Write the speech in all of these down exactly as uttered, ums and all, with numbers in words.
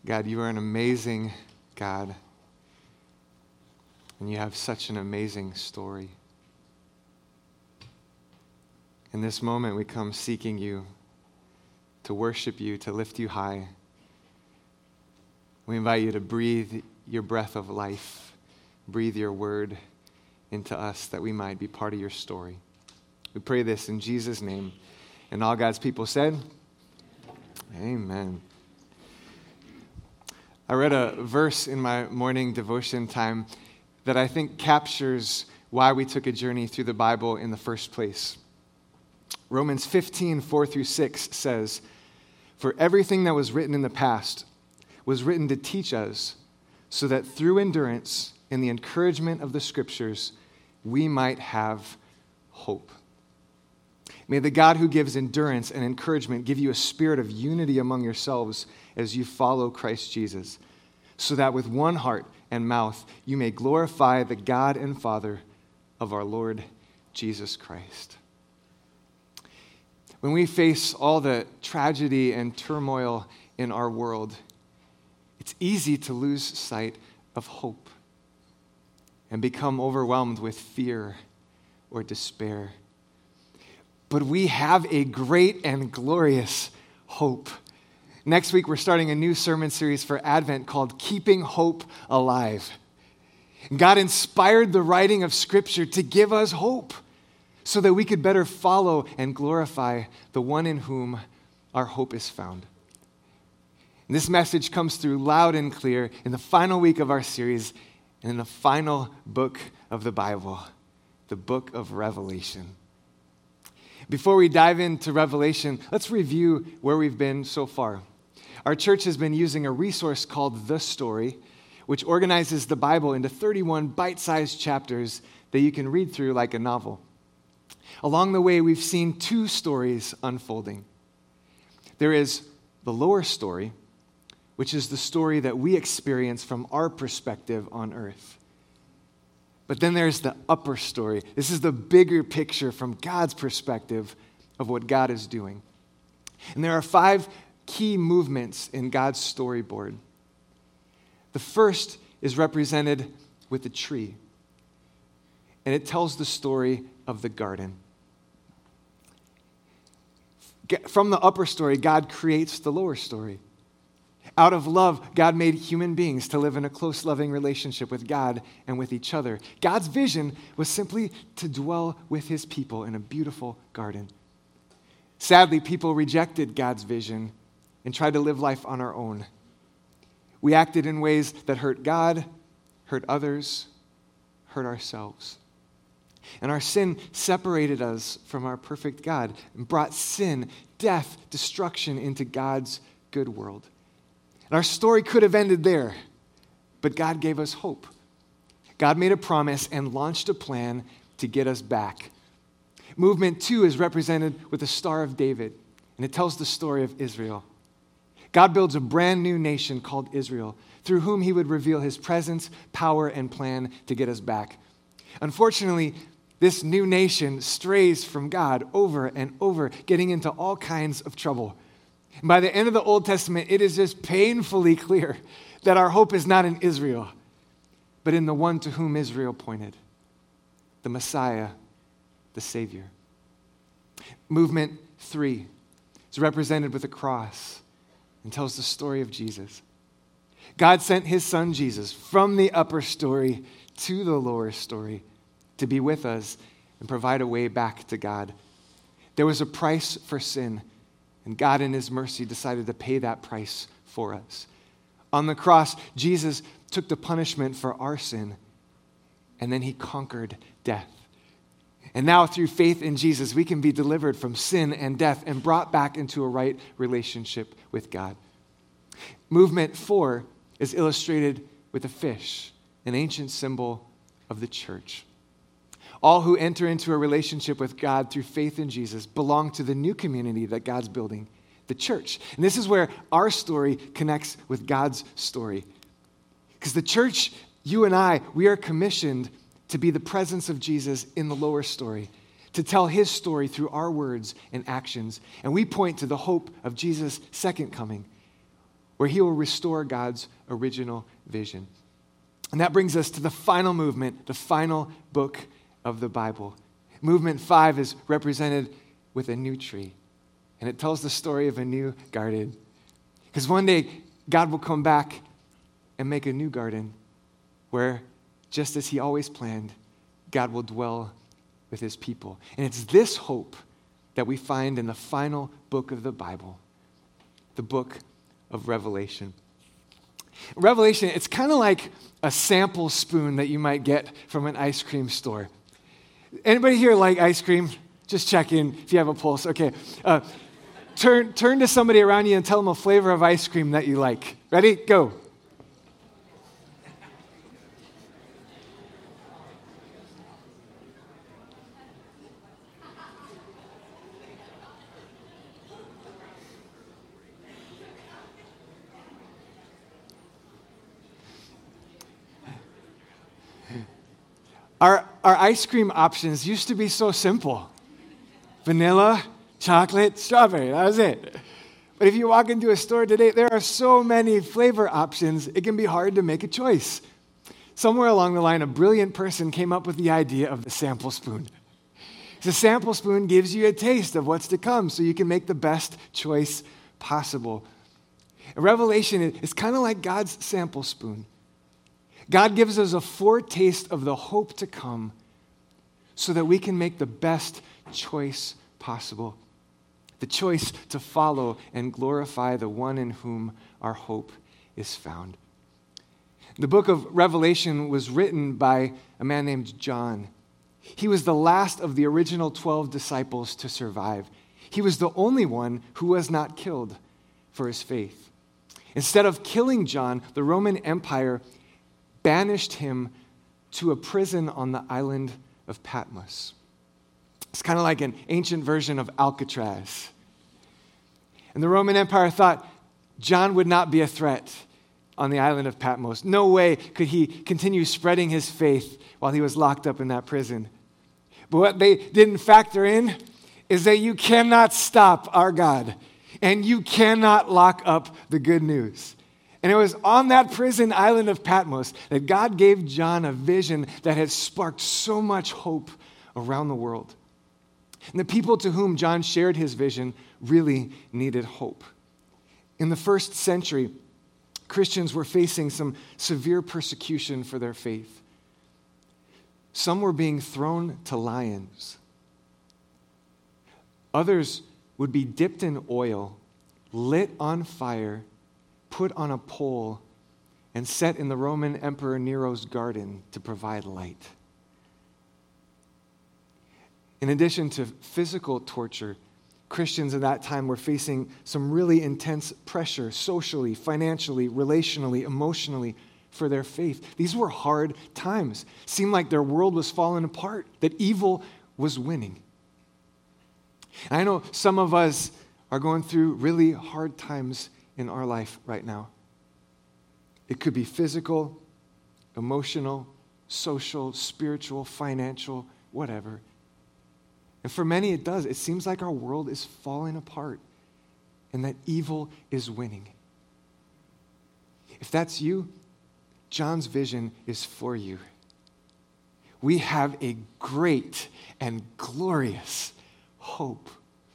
God, you are an amazing God, and you have such an amazing story. In this moment, we come seeking you, to worship you, to lift you high. We invite you to breathe your breath of life, breathe your word into us that we might be part of your story. We pray this in Jesus' name. And all God's people said, amen. I read a verse in my morning devotion time that I think captures why we took a journey through the Bible in the first place. Romans fifteen, four through six says, "For everything that was written in the past was written to teach us, so that through endurance and the encouragement of the Scriptures, we might have hope." May the God who gives endurance and encouragement give you a spirit of unity among yourselves as you follow Christ Jesus, so that with one heart and mouth you may glorify the God and Father of our Lord Jesus Christ. When we face all the tragedy and turmoil in our world, it's easy to lose sight of hope and become overwhelmed with fear or despair. But we have a great and glorious hope. Next week, we're starting a new sermon series for Advent called Keeping Hope Alive. God inspired the writing of Scripture to give us hope so that we could better follow and glorify the one in whom our hope is found. And this message comes through loud and clear in the final week of our series and in the final book of the Bible, the book of Revelation. Before we dive into Revelation, let's review where we've been so far. Our church has been using a resource called The Story, which organizes the Bible into thirty-one bite-sized chapters that you can read through like a novel. Along the way, we've seen two stories unfolding. There is the lower story, which is the story that we experience from our perspective on earth. But then there's the upper story. This is the bigger picture from God's perspective of what God is doing. And there are five key movements in God's storyboard. The first is represented with a tree, and it tells the story of the garden. From the upper story, God creates the lower story. Out of love, God made human beings to live in a close, loving relationship with God and with each other. God's vision was simply to dwell with his people in a beautiful garden. Sadly, people rejected God's vision and tried to live life on our own. We acted in ways that hurt God, hurt others, hurt ourselves. And our sin separated us from our perfect God and brought sin, death, destruction into God's good world. And our story could have ended there, but God gave us hope. God made a promise and launched a plan to get us back. Movement two is represented with the Star of David, and it tells the story of Israel. God builds a brand new nation called Israel, through whom he would reveal his presence, power, and plan to get us back. Unfortunately, this new nation strays from God over and over, getting into all kinds of trouble. And by the end of the Old Testament, it is just painfully clear that our hope is not in Israel, but in the one to whom Israel pointed, the Messiah, the Savior. Movement three is represented with a cross and tells the story of Jesus. God sent his son Jesus from the upper story to the lower story to be with us and provide a way back to God. There was a price for sin, and God in his mercy decided to pay that price for us. On the cross, Jesus took the punishment for our sin, and then he conquered death. And now through faith in Jesus, we can be delivered from sin and death and brought back into a right relationship with God. Movement four is illustrated with a fish, an ancient symbol of the church. All who enter into a relationship with God through faith in Jesus belong to the new community that God's building, the church. And this is where our story connects with God's story. Because the church, you and I, we are commissioned to be the presence of Jesus in the lower story, to tell his story through our words and actions. And we point to the hope of Jesus' second coming, where he will restore God's original vision. And that brings us to the final movement, the final book of the Bible. Movement five is represented with a new tree, and it tells the story of a new garden. Because one day, God will come back and make a new garden where, just as he always planned, God will dwell with his people. And it's this hope that we find in the final book of the Bible, the book of Revelation. Revelation, it's kind of like a sample spoon that you might get from an ice cream store. Anybody here like ice cream? Just check in if you have a pulse. Okay. Uh, turn, turn to somebody around you and tell them a flavor of ice cream that you like. Ready? Go. Our, our ice cream options used to be so simple. Vanilla, chocolate, strawberry, that was it. But if you walk into a store today, there are so many flavor options, it can be hard to make a choice. Somewhere along the line, a brilliant person came up with the idea of the sample spoon. The sample spoon gives you a taste of what's to come so you can make the best choice possible. Revelation is kind of like God's sample spoon. God gives us a foretaste of the hope to come so that we can make the best choice possible. The choice to follow and glorify the one in whom our hope is found. The book of Revelation was written by a man named John. He was the last of the original twelve disciples to survive. He was the only one who was not killed for his faith. Instead of killing John, the Roman Empire banished him to a prison on the island of Patmos. It's kind of like an ancient version of Alcatraz. And the Roman Empire thought John would not be a threat on the island of Patmos. No way could he continue spreading his faith while he was locked up in that prison. But what they didn't factor in is that you cannot stop our God, and you cannot lock up the good news. And it was on that prison island of Patmos that God gave John a vision that had sparked so much hope around the world. And the people to whom John shared his vision really needed hope. In the first century, Christians were facing some severe persecution for their faith. Some were being thrown to lions. Others would be dipped in oil, lit on fire, put on a pole, and set in the Roman Emperor Nero's garden to provide light. In addition to physical torture, Christians at that time were facing some really intense pressure socially, financially, relationally, emotionally for their faith. These were hard times. It seemed like their world was falling apart, that evil was winning. And I know some of us are going through really hard times in our life right now. It could be physical, emotional, social, spiritual, financial, whatever. And for many it does. It seems like our world is falling apart and that evil is winning. If that's you, John's vision is for you. We have a great and glorious hope.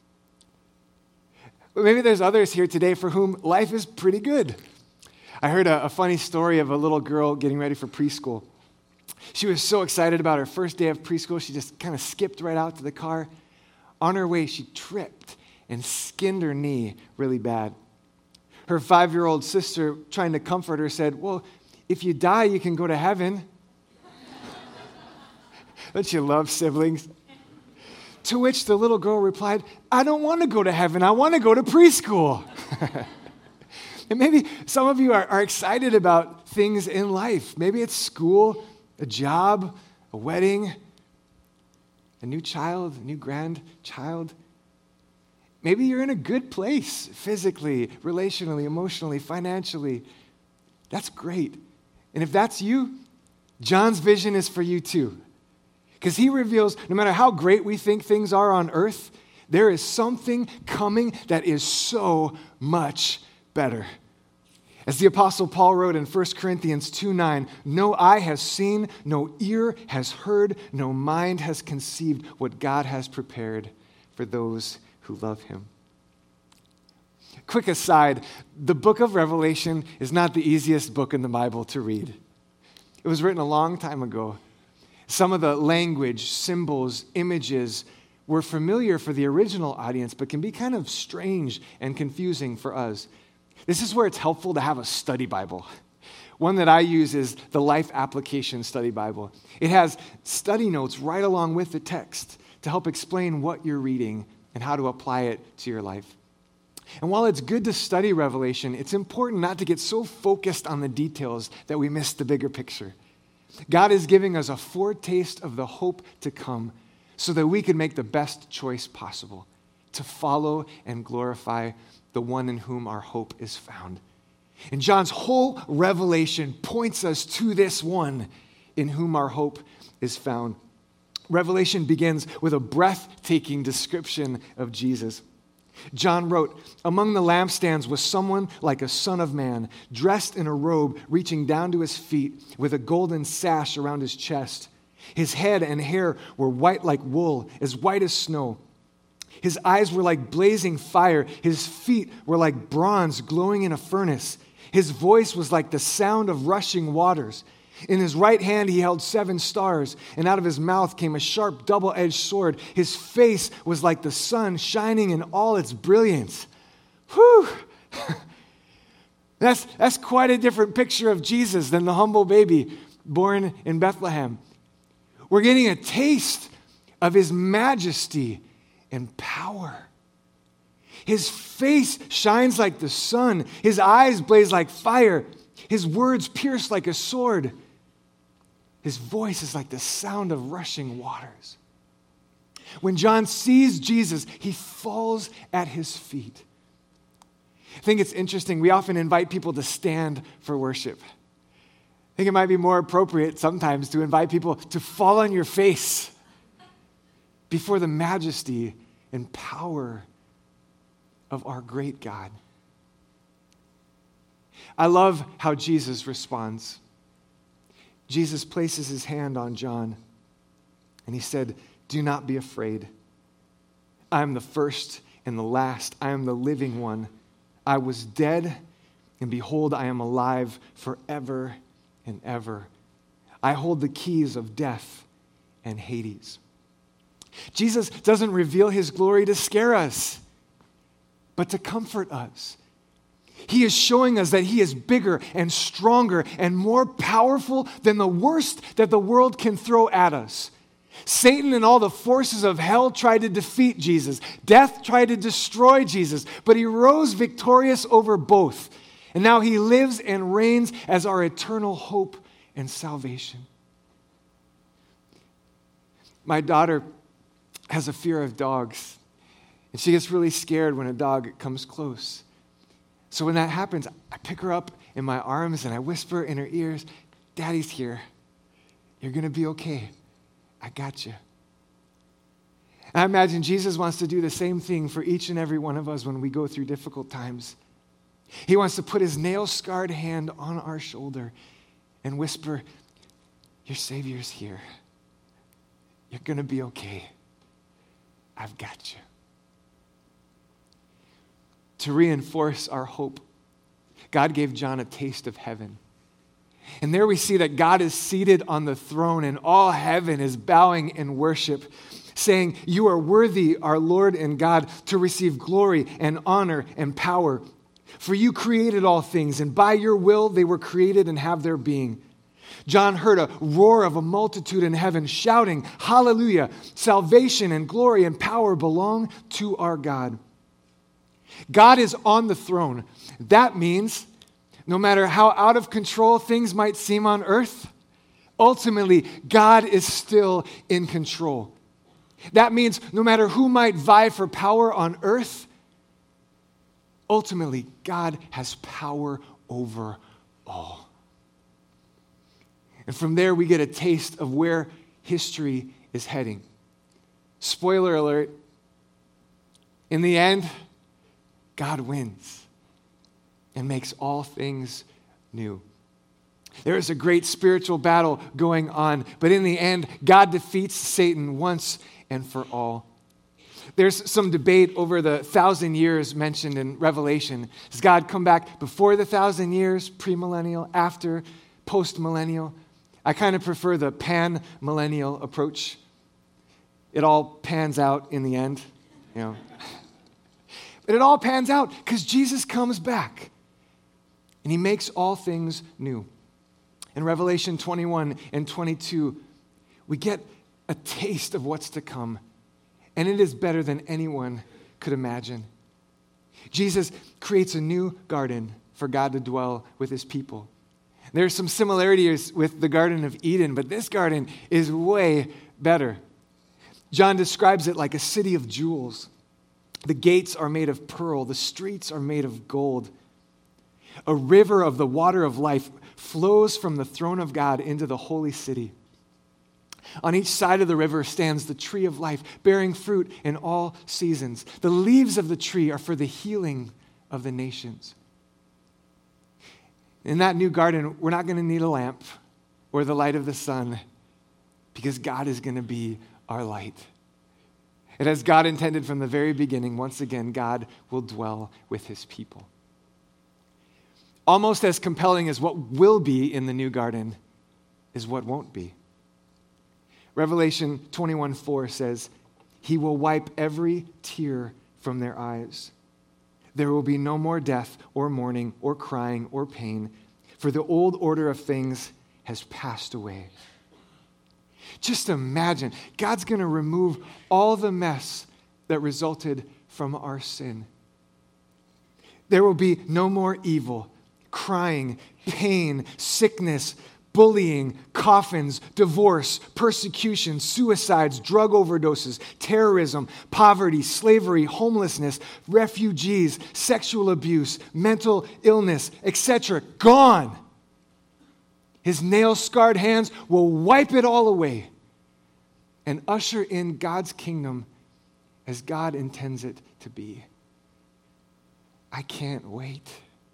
Maybe there's others here today for whom life is pretty good. I heard a, a funny story of a little girl getting ready for preschool. She was so excited about her first day of preschool, she just kind of skipped right out to the car. On her way, she tripped and skinned her knee really bad. Her five-year-old sister, trying to comfort her, said, "Well, if you die, you can go to heaven." Don't you love siblings? To which the little girl replied, "I don't want to go to heaven. I want to go to preschool." And maybe some of you are, are excited about things in life. Maybe it's school, a job, a wedding, a new child, a new grandchild. Maybe you're in a good place physically, relationally, emotionally, financially. That's great. And if that's you, John's vision is for you too. Because he reveals, no matter how great we think things are on earth, there is something coming that is so much better. As the Apostle Paul wrote in First Corinthians two nine, no eye has seen, no ear has heard, no mind has conceived what God has prepared for those who love him. Quick aside, the book of Revelation is not the easiest book in the Bible to read. It was written a long time ago. Some of the language, symbols, images were familiar for the original audience, but can be kind of strange and confusing for us. This is where it's helpful to have a study Bible. One that I use is the Life Application Study Bible. It has study notes right along with the text to help explain what you're reading and how to apply it to your life. And while it's good to study Revelation, it's important not to get so focused on the details that we miss the bigger picture. God is giving us a foretaste of the hope to come so that we can make the best choice possible to follow and glorify the one in whom our hope is found. And John's whole revelation points us to this one in whom our hope is found. Revelation begins with a breathtaking description of Jesus. John wrote, among the lampstands was someone like a son of man, dressed in a robe reaching down to his feet with a golden sash around his chest. His head and hair were white like wool, as white as snow. His eyes were like blazing fire. His feet were like bronze glowing in a furnace. His voice was like the sound of rushing waters. In his right hand he held seven stars, and out of his mouth came a sharp double-edged sword. His face was like the sun shining in all its brilliance. Whew! That's, that's quite a different picture of Jesus than the humble baby born in Bethlehem. We're getting a taste of his majesty and power. His face shines like the sun. His eyes blaze like fire. His words pierce like a sword. His voice is like the sound of rushing waters. When John sees Jesus, he falls at his feet. I think it's interesting. We often invite people to stand for worship. I think it might be more appropriate sometimes to invite people to fall on your face before the majesty and power of our great God. I love how Jesus responds. Jesus places his hand on John, and he said, do not be afraid. I am the first and the last. I am the living one. I was dead, and behold, I am alive forever and ever. I hold the keys of death and Hades. Jesus doesn't reveal his glory to scare us, but to comfort us. He is showing us that he is bigger and stronger and more powerful than the worst that the world can throw at us. Satan and all the forces of hell tried to defeat Jesus. Death tried to destroy Jesus, but he rose victorious over both. And now he lives and reigns as our eternal hope and salvation. My daughter has a fear of dogs, and she gets really scared when a dog comes close. So when that happens, I pick her up in my arms and I whisper in her ears, Daddy's here. You're going to be okay. I got you. And I imagine Jesus wants to do the same thing for each and every one of us when we go through difficult times. He wants to put his nail-scarred hand on our shoulder and whisper, your Savior's here. You're going to be okay. I've got you. To reinforce our hope, God gave John a taste of heaven. And there we see that God is seated on the throne and all heaven is bowing in worship, saying, you are worthy, our Lord and God, to receive glory and honor and power. For you created all things, and by your will they were created and have their being. John heard a roar of a multitude in heaven shouting, hallelujah, salvation and glory and power belong to our God. God is on the throne. That means no matter how out of control things might seem on earth, ultimately God is still in control. That means no matter who might vie for power on earth, ultimately God has power over all. And from there we get a taste of where history is heading. Spoiler alert, in the end, God wins. and makes all things new. There is a great spiritual battle going on, but in the end, God defeats Satan once and for all. There's some debate over the thousand years mentioned in Revelation. Does God come back before the thousand years, premillennial, after, post-millennial? I kind of prefer the pan-millennial approach. It all pans out in the end, you know. But it all pans out because Jesus comes back and he makes all things new. In Revelation twenty-one and twenty-two, we get a taste of what's to come, and it is better than anyone could imagine. Jesus creates a new garden for God to dwell with his people. There's some similarities with the Garden of Eden, but this garden is way better. John describes it like a city of jewels. The gates are made of pearl. The streets are made of gold. A river of the water of life flows from the throne of God into the holy city. On each side of the river stands the tree of life, bearing fruit in all seasons. The leaves of the tree are for the healing of the nations. In that new garden, we're not going to need a lamp or the light of the sun because God is going to be our light. And as God intended from the very beginning, once again, God will dwell with his people. Almost as compelling as what will be in the new garden is what won't be. Revelation twenty-one four says, he will wipe every tear from their eyes. There will be no more death or mourning or crying or pain, for the old order of things has passed away. Just imagine, God's going to remove all the mess that resulted from our sin. There will be no more evil, crying, pain, sickness, bullying, coffins, divorce, persecution, suicides, drug overdoses, terrorism, poverty, slavery, homelessness, refugees, sexual abuse, mental illness, et cetera. Gone. His nail-scarred hands will wipe it all away and usher in God's kingdom as God intends it to be. I can't wait.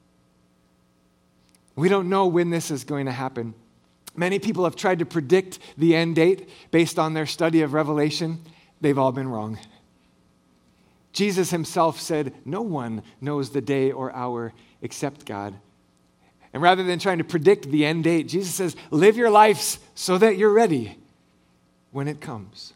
We don't know when this is going to happen. Many people have tried to predict the end date based on their study of Revelation. They've all been wrong. Jesus himself said, no one knows the day or hour except God. And rather than trying to predict the end date, Jesus says, live your lives so that you're ready when it comes.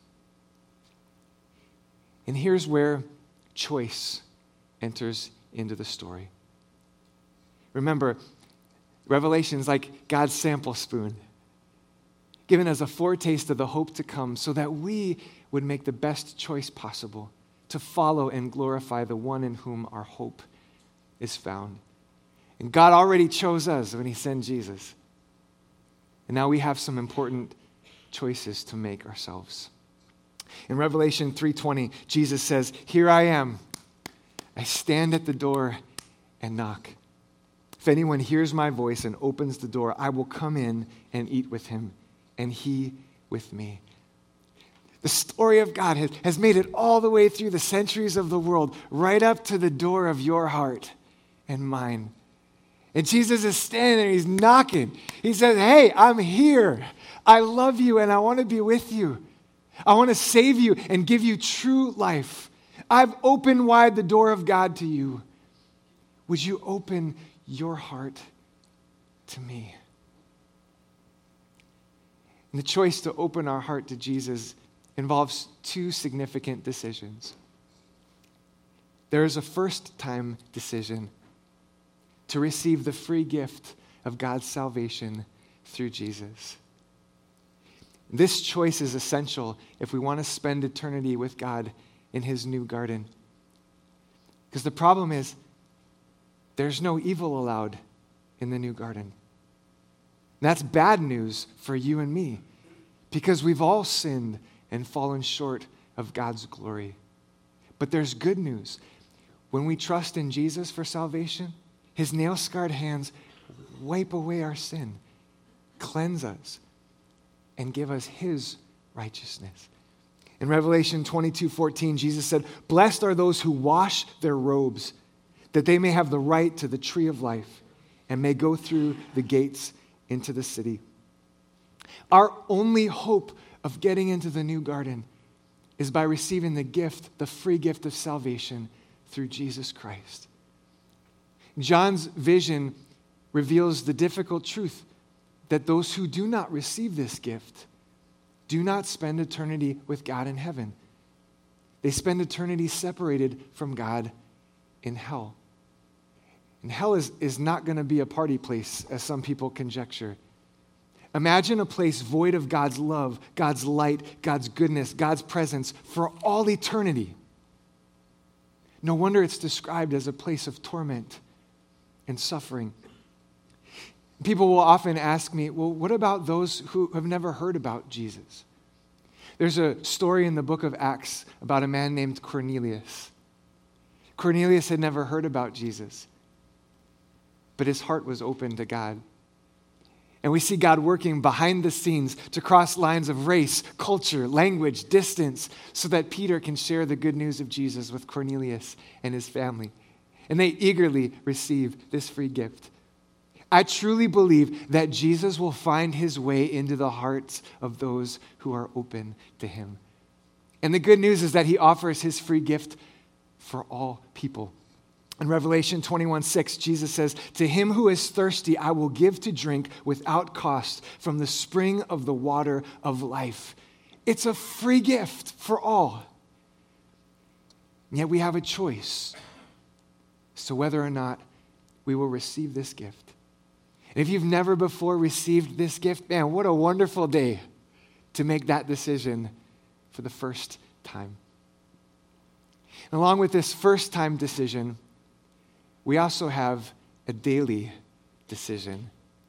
And here's where choice enters into the story. Remember, Revelation is like God's sample spoon, given as a foretaste of the hope to come so that we would make the best choice possible to follow and glorify the one in whom our hope is found. And God already chose us when he sent Jesus. And now we have some important choices to make ourselves. In Revelation three twenty, Jesus says, here I am. I stand at the door and knock. If anyone hears my voice and opens the door, I will come in and eat with him, and he with me. The story of God has, has made it all the way through the centuries of the world, right up to the door of your heart and mine. And Jesus is standing there, he's knocking. He says, hey, I'm here. I love you and I want to be with you. I want to save you and give you true life. I've opened wide the door of God to you. Would you open your heart to me? And the choice to open our heart to Jesus involves two significant decisions. There is a first-time decision to receive the free gift of God's salvation through Jesus. This choice is essential if we want to spend eternity with God in his new garden. Because the problem is, there's no evil allowed in the new garden. And that's bad news for you and me, because we've all sinned and fallen short of God's glory. But there's good news. When we trust in Jesus for salvation, his nail-scarred hands wipe away our sin, cleanse us, and give us his righteousness. In Revelation twenty-two fourteen, Jesus said, blessed are those who wash their robes. that they may have the right to the tree of life and may go through the gates into the city. Our only hope of getting into the new garden is by receiving the gift, the free gift of salvation through Jesus Christ. John's vision reveals the difficult truth that those who do not receive this gift do not spend eternity with God in heaven. They spend eternity separated from God in hell. And hell is, is not going to be a party place, as some people conjecture. Imagine a place void of God's love, God's light, God's goodness, God's presence for all eternity. No wonder it's described as a place of torment and suffering. People will often ask me, well, what about those who have never heard about Jesus? There's a story in the book of Acts about a man named Cornelius. Cornelius had never heard about Jesus, but his heart was open to God. And we see God working behind the scenes to cross lines of race, culture, language, distance, so that Peter can share the good news of Jesus with Cornelius and his family. And they eagerly receive this free gift. I truly believe that Jesus will find his way into the hearts of those who are open to him. And the good news is that he offers his free gift for all people. In Revelation twenty-one six, Jesus says, "To him who is thirsty, I will give to drink without cost from the spring of the water of life." It's a free gift for all. And yet we have a choice as to whether or not we will receive this gift. And if you've never before received this gift, man, what a wonderful day to make that decision for the first time. And along with this first-time decision, we also have a daily decision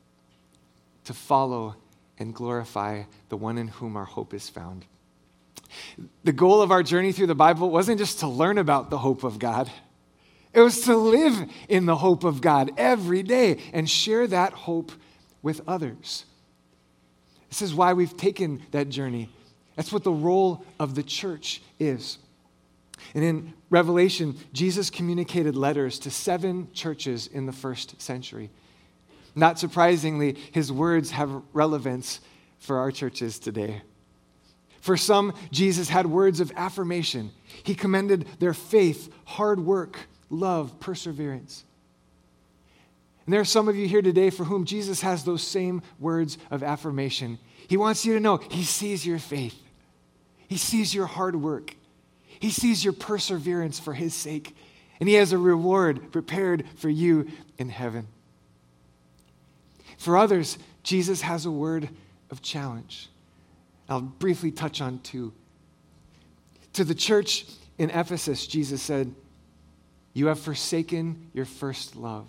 to follow and glorify the one in whom our hope is found. The goal of our journey through the Bible wasn't just to learn about the hope of God. It was to live in the hope of God every day and share that hope with others. This is why we've taken that journey. That's what the role of the church is. And in Revelation, Jesus communicated letters to seven churches in the first century. Not surprisingly, his words have relevance for our churches today. For some, Jesus had words of affirmation. He commended their faith, hard work, love, perseverance. And there are some of you here today for whom Jesus has those same words of affirmation. He wants you to know he sees your faith. He sees your hard work. He sees your perseverance for his sake. And he has a reward prepared for you in heaven. For others, Jesus has a word of challenge. I'll briefly touch on two. To the church in Ephesus, Jesus said, "You have forsaken your first love."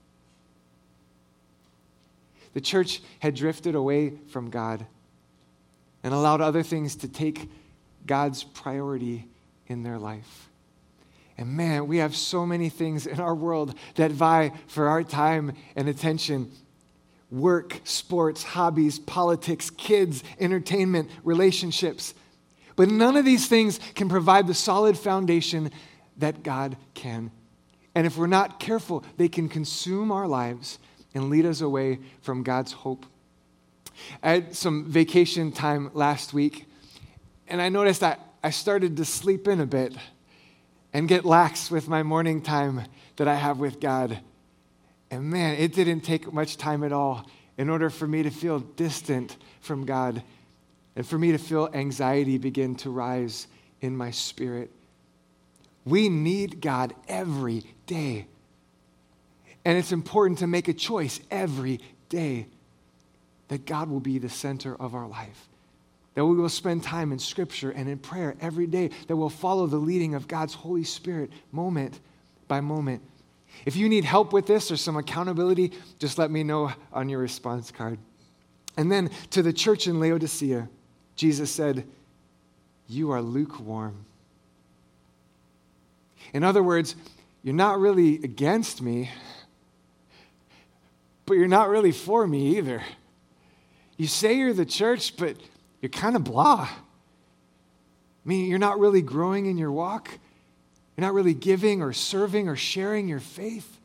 The church had drifted away from God and allowed other things to take God's priority in their life. And man, we have so many things in our world that vie for our time and attention. Work, sports, hobbies, politics, kids, entertainment, relationships. But none of these things can provide the solid foundation that God can. And if we're not careful, they can consume our lives and lead us away from God's hope. I had some vacation time last week, and I noticed that I started to sleep in a bit and get lax with my morning time that I have with God. And man, it didn't take much time at all in order for me to feel distant from God and for me to feel anxiety begin to rise in my spirit. We need God every day. And it's important to make a choice every day that God will be the center of our life. That we will spend time in Scripture and in prayer every day. That we'll follow the leading of God's Holy Spirit moment by moment. If you need help with this or some accountability, just let me know on your response card. And then to the church in Laodicea, Jesus said, "You are lukewarm." In other words, you're not really against me, but you're not really for me either. You say you're the church, but you're kind of blah. I mean, you're not really growing in your walk, You're not really giving or serving or sharing your faith.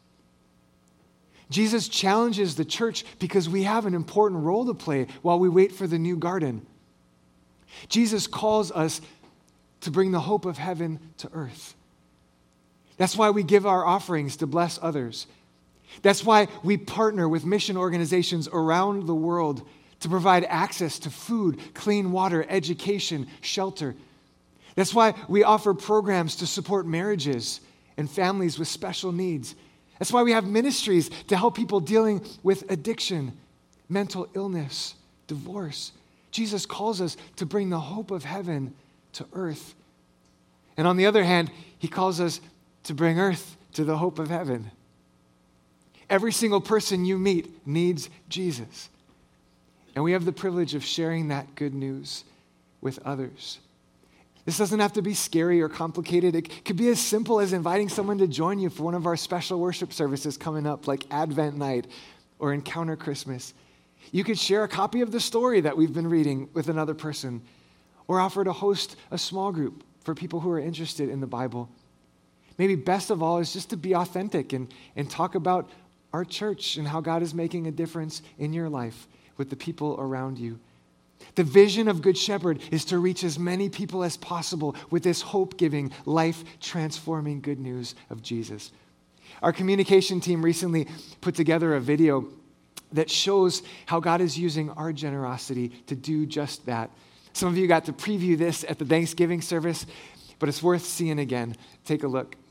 Jesus challenges the church because we have an important role to play while we wait for the new garden. Jesus calls us to bring the hope of heaven to earth. That's why we give our offerings to bless others. That's why we partner with mission organizations around the world to provide access to food, clean water, education, shelter. That's why we offer programs to support marriages and families with special needs. That's why we have ministries to help people dealing with addiction, mental illness, divorce. Jesus calls us to bring the hope of heaven to earth. And on the other hand, he calls us to bring earth to the hope of heaven. Every single person you meet needs Jesus. And we have the privilege of sharing that good news with others. This doesn't have to be scary or complicated. It could be as simple as inviting someone to join you for one of our special worship services coming up, like Advent Night or Encounter Christmas. You could share a copy of the story that we've been reading with another person, or offer to host a small group for people who are interested in the Bible. Maybe best of all is just to be authentic and, and talk about our church and how God is making a difference in your life with the people around you. The vision of Good Shepherd is to reach as many people as possible with this hope-giving, life-transforming good news of Jesus. Our communication team recently put together a video that shows how God is using our generosity to do just that. Some of you got to preview this at the Thanksgiving service, but it's worth seeing again. Take a look.